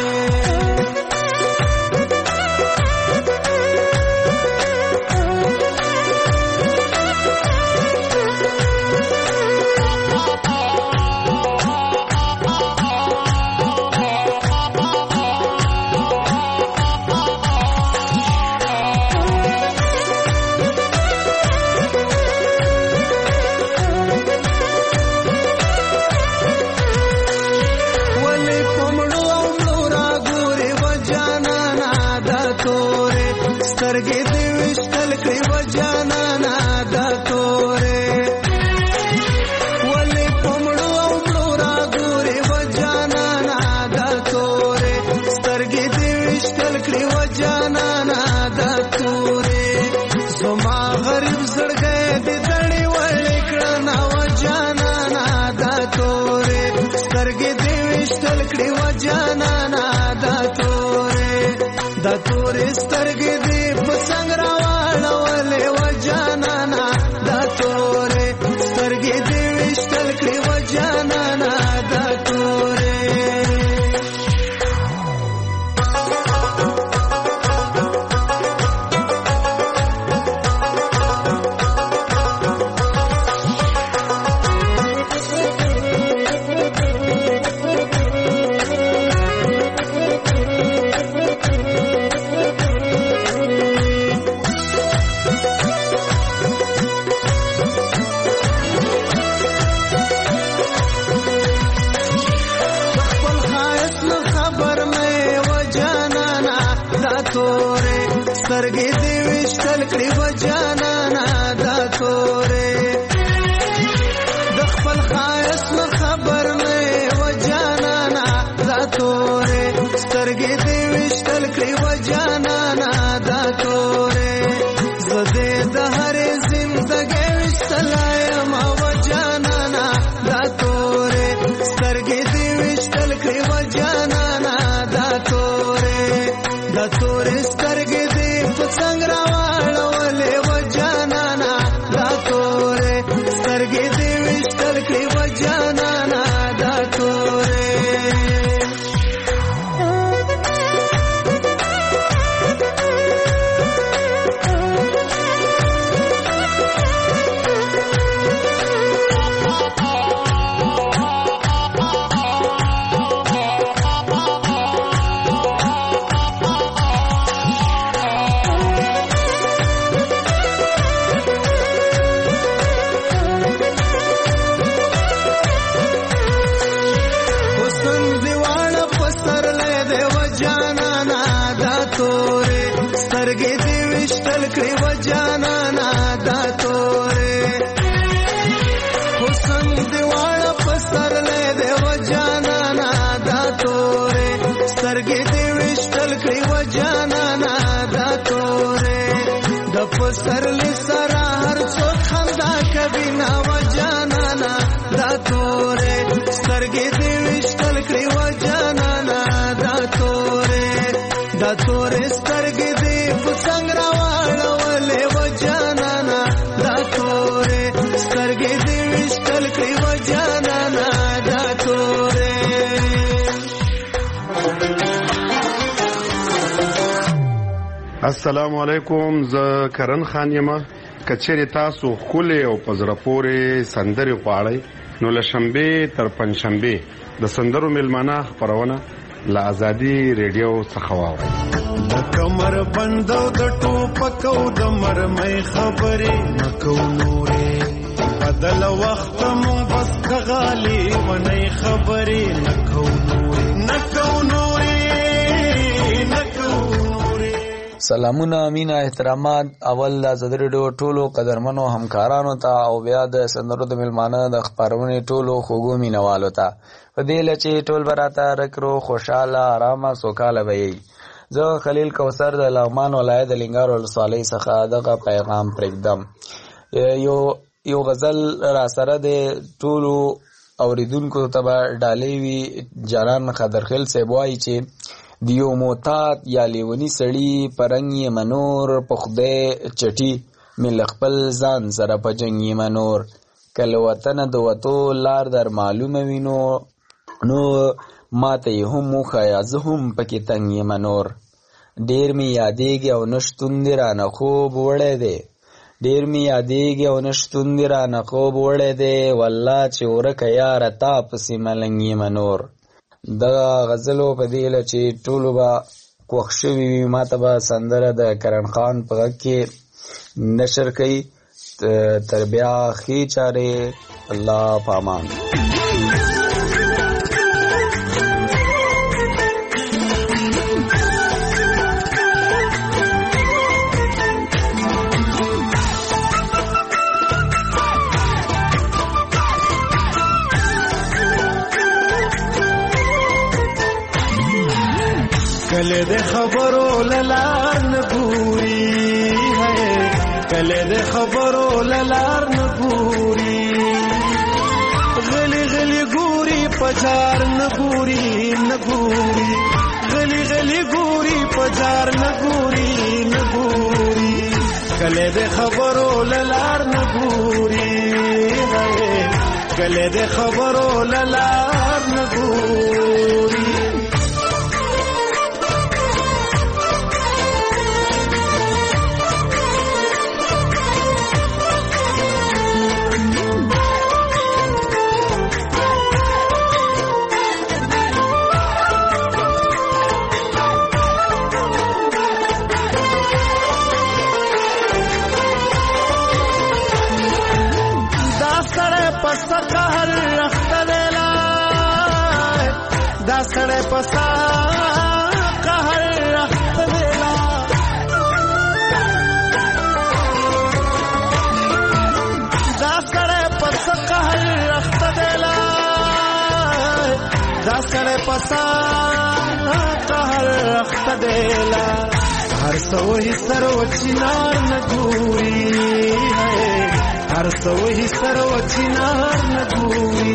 سترګې دې وشتل کړې و جانانا دا تورې ولې په مړو او مړو راګورې و جانانا دا تورې سترګې دې وشتل کړې و جانانا دا تورې زما غریب زړګی دې دړې وړې کړه نا و جانانا سترګې دې وشتل کړې و جانانا دا تورې دا تورې سترګې دې په څنګ راواړولې و جانانا دا تورې سترګې دې وشتل کړې و جانانا دا تورې سترګې دې وشتل کړې و جانانا دا تورې د خپل ښایست نه خبر نه و جانانا دا تورې سترګې دې وشتل کړې و جانانا دا تورې زه دې د هرې زندګۍ وشتلی یم و جانانا دا تورې سترګې دې وشتل کړې و جانانا دا تورې دا تورې سترګې څنګ راواړولې و جانانا دا تورې سترګې دې وشتل کړې و جانانا دا تورې سترګې دې وشتل کړې و جانانا دا تورې حسن دې واړه په سرلی دی و جانانا دا تورې سترګې دې وشتل کړې و جانانا دا تورې د پسرلی سره هر څوک خندا کوي نا و جانانا دا تورې سترګې دې وشتل کړې و جانانا دا تورې دا تورې سترګې دې په څنګ راواړولې و جانانا دا تورې سترګې دې وشتل کړې و جانانا دا تورې السلام علیکم. زه کرن خان یم. کچېرې تاسو ښکلې او په زړه پورې سندرې غواړئ نو له شنبې تر پنجشنبې د سندرو میلمانه خپرونه له ازادي ریډیو څخه واورئ. د کمر بندو د ټوپکو د مرمۍ خبرې نکو نورې بدل وخت مون بس کغالي ونې خبرې نکو نورې نکو نورې نکو نورې. سلامونه مینا احترامات اول د ازادي ریډیو ټولو قدرمنو همکارانو ته او بیا د سندرو د میلمانه د خپرونې ټولو خوږو مینوالو ته په دې لچې ټول براته رکرو خوشاله آرامه سوکاله وي. زه خلیل کوثر د لغمان ولایت د لنګار ولسوالۍ څخه دغه پیغام پرېږدم. یو یو غزل را سره د ټولو اوریدونکو ته به ډالۍ وي. جانان قدرخیل صاحب وایي چې دیو موتات یا لیونی سړی پرنګ یې منور په خدای چټي مې خپل ځان سره په جنګ یې منور کله وطن د وتو لار در معلومه وینو نو ماته یې هم وښایه زه هم پکې تنګ یم نور. ډېر مې یادېږي او نه شتون دې رانه خوب وړی دی ډېر مې یادېږي او نه شتون دې رانه خوب وړی دی والله چې ورکه یاره تا پسې ملنګ یم نور. دغه غزلو په دې هیله چې ټولو به خوښ شوي وي ماته به سندره د کرن خان په غږ کې نشر کوي. تر بیا ښې چارې الله پامان. کله د خبرو للار نه ګوري ہے کله د خبرو للار نه ګوري غلی غلی ګوري په پجار نګوري نګوري غلی غلی ګوري پجار نګوري نګوري کله د خبرو للار نګوري کله د خبرو للار نګوري سړی پسا قهر رخت دیلا دا سړی پسا قهر رخت دیلا دا سړی پسا قهر رخت دیلا هر سوهی سرو چنار نګوري هر سوهی سرو چنار نګوري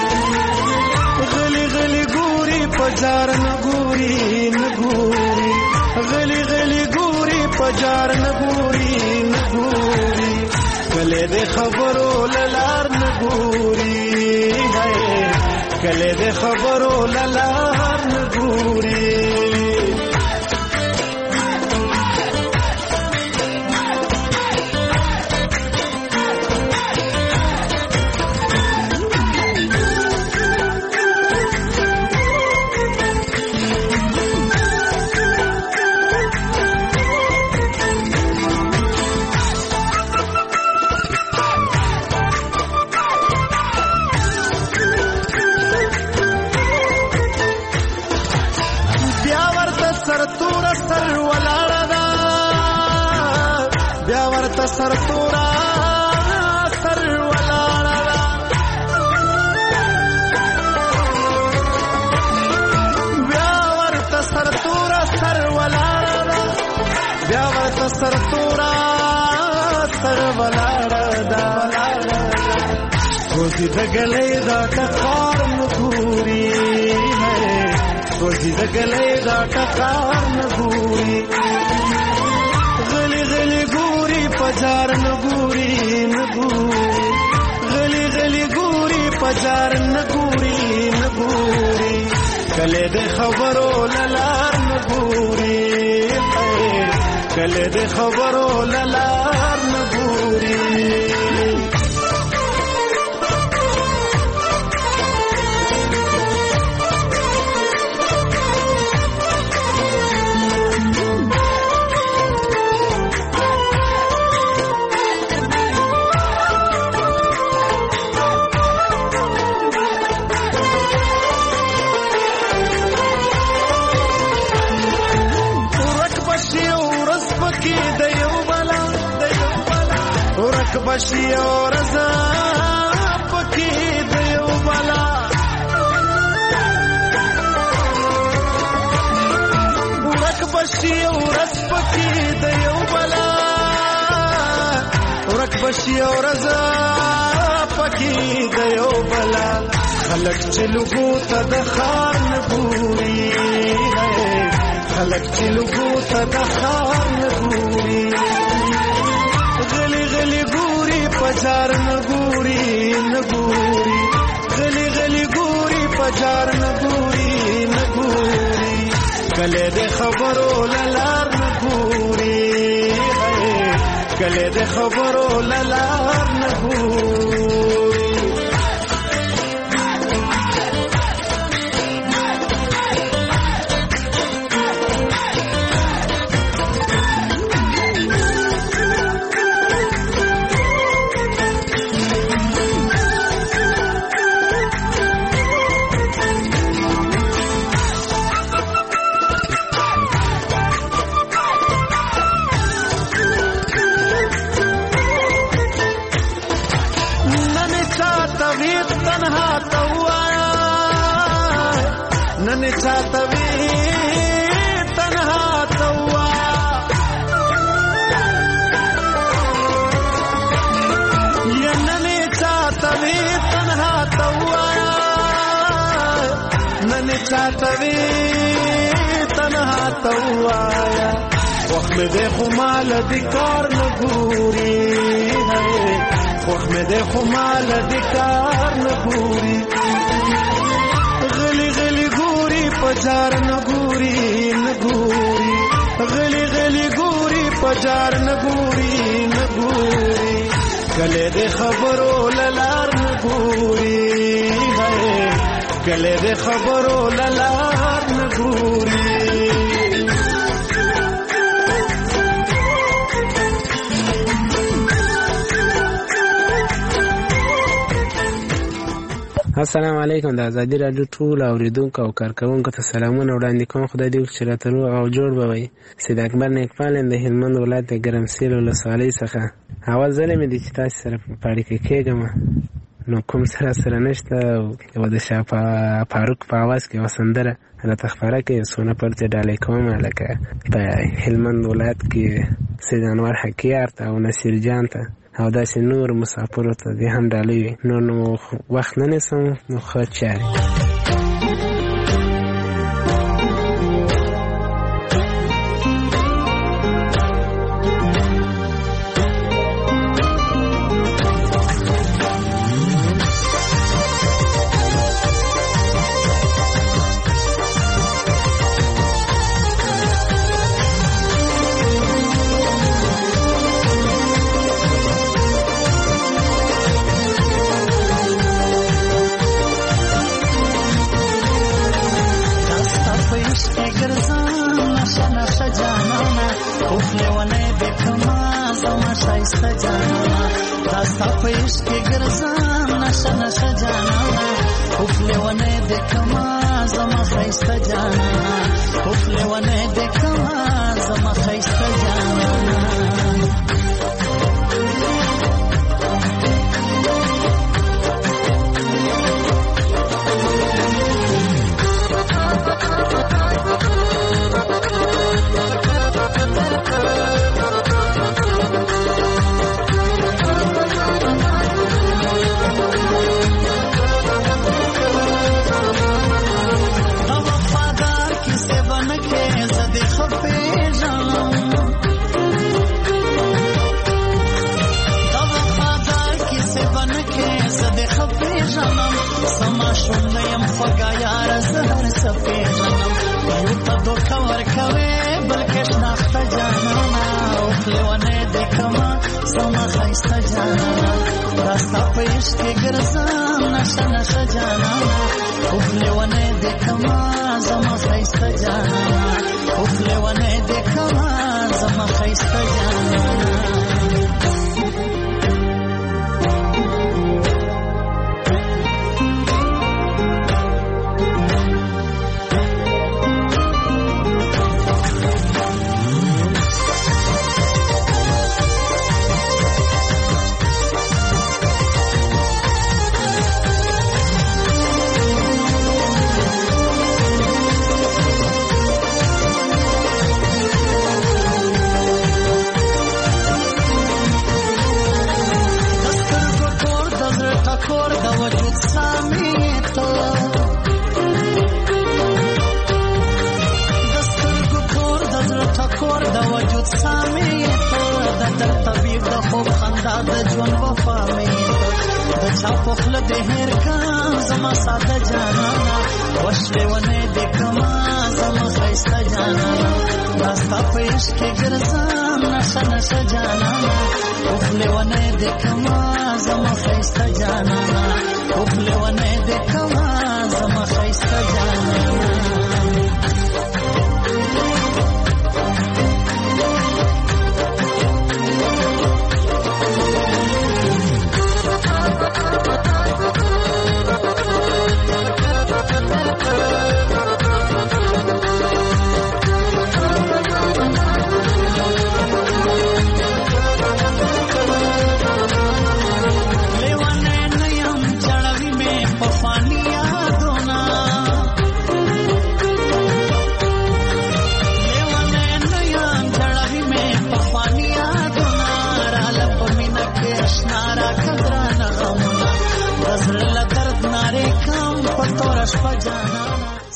غلی غلی ګوري پجار نګوري نګوري غلی غلی ګوري پجار نګوري نګوري کله د خبرو للار نګوري کله د خبرو للار نګوري سر تورا سر ولاړه بیا ورته سر تورا سر ولاړه بیا ورته سر تورا سر ولاړه کوزي د ګلې دا ټکار نګوري کوزي د ګلې دا ټکار نګوري غلی غلی ګوري پجار نګوري نګوري غلی غلی ګوري پجار نګوري نګوري کله د خبرو للار نګوري کله د خبرو للار نګوري بشي اور زا پکې دیو بلا ورک بشي اور پکې دیو بلا ورک بشي اور زا پکې دیو بلا خلک چلو ته د خار نګوري خلک چلو ته د خار نګوري غلی غلی ګوري پجار نګوري نګوري غلی غلی ګوري پجار نګوري نګوري کله د خبرو للار نګوري کله د خبرو للار نګوري नन चाहतवी तन्हा तवा ये नन चाहतवी तन्हा तवा چاته وی تنها توایا وخت مې د خمال د کار نه ګوري وخت مې د خمال د کار نه ګوري غلی غلی ګوري پجار نه ګوري نه ګوري غلی غلی ګوري پجار نه ګوري نه ګوري کله د خبرو للار نه ګوري کله د خبرو للار نه ګوري السلام علیکم. د ازادي راډیو ټول اوریدونکو او کارکونکو ته سلامونه وړاندې کوم. خدای دې وکړي چې راته روغ او جوړ به وئ. سید اکبر نیکپال یم د هلمند ولایت د ګرمسیر ولسوالۍ څخه. اول ځل مې دی چې تاسو سره په اړیکه کېږم، نو کوم سره سره نشته. یوه د شاه فاروق په اواز کې یوه سندره راته خپاره کړې، څونه پرته ډالۍ کوم لکه په هلمند ولایت کې سید انور حکیار ته او نصیر جان ته او داسې نور مسافرو ته دې هم ډالۍ وي. نو نو وخت نه نیسم، نو ښه چارې.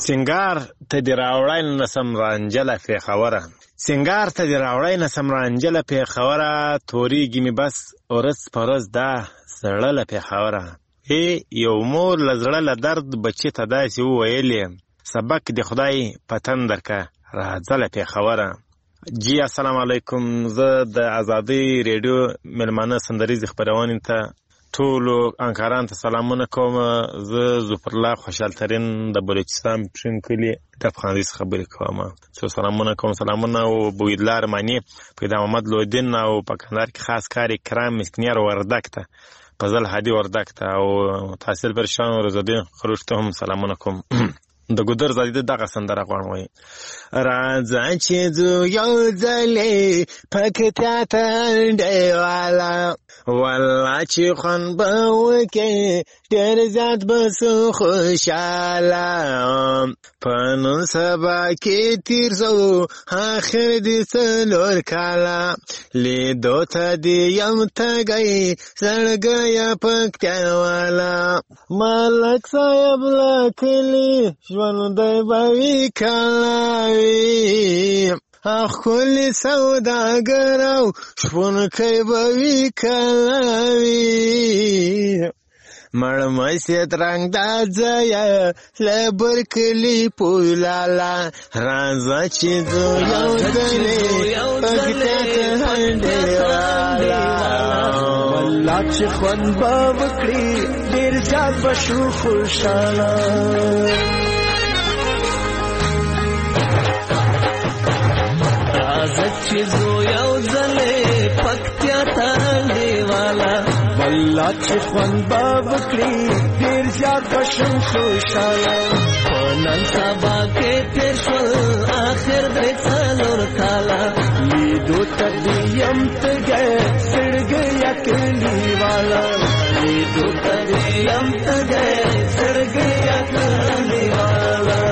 سنگار ته دی راوړای نسم رانجله پیښوره سنگار ته دی راوړای نسم رانجله پیښوره توریږي می بس ورځ په ورځ دا سړله پیښوره ای یو مور له زړه له درد بچی ته داسې وویلې سبق د خدای په تندر که راځله پیښوره. جی السلام علیکم. زه د ازادي ریډیو مېلمانه سندریزې خپرونې ته ټولو انکاران ته سلامونه کوم. زه ظفرالله خوشحال ترین د بلوچستان پښین کلي د افغانستان څخه خبرې کوم. څو سلامونه کوم. سلامونه او بویدلا رمانی پیدا محمد لودین او په کندهار کې خاص کار کرام مسکنیار وردک ته فضل هادي وردک ته او تحصیل پرشان رضادین خروش ته هم سلامونه کوم. د ګودر زادي دغه سندره غواړم وای راځه چې ځو یو ځلې پکتیا ته انډیواله والله چې خوند به وکې ډېر زیات به سو خوشحاله په نن سبا کې تیر سو آخر دې څلور کاله لیدو ته دې یم تږی زړګیه پکتیاواله ملک صاحب له کلي ژوندی به وي کله وي ښکلي سوداګر او شپونکی به وي کله وي مړمسید رنګ دا ځایه له برکلي پولاله راځه چې ځو یو ځلې پکتیا ته انډیواله والله چې خوند به وکړي ډېر زیات به شو خوشحاله راځه چې ځو یو ځلې پکتیا ته انډیواله والله چې خوند به وکړي ډېر زیات به شم خوشحاله په نن سبا کې تېر شول آخر درې څلور کاله لیدو ته دې یم تږی زړګیه کلیواله لیدو ته دې یم تږی زړګیه کلیواله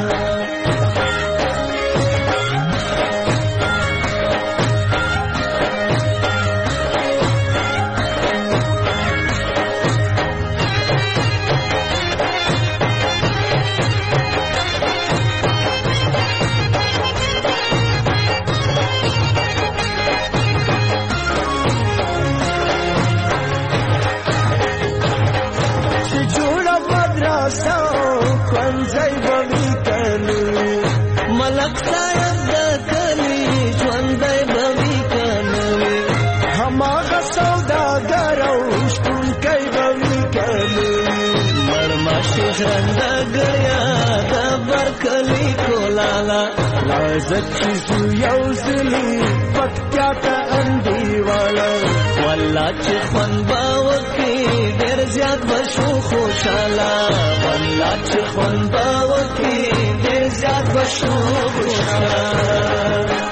ملک صاحب د کلی ژوندی به وي که نه وي هماغه سوداګر او شپونکی به وي که نه وي مړماشي ژرندګړیه د برکلي کولاله راځه چې ځو یو ځلې پکتیا ته انډیواله والله چې خوند به وکړي ډېر زیات به شو خوشحاله والله چې خوند به وکړي ډېر زیات به شو خوشحاله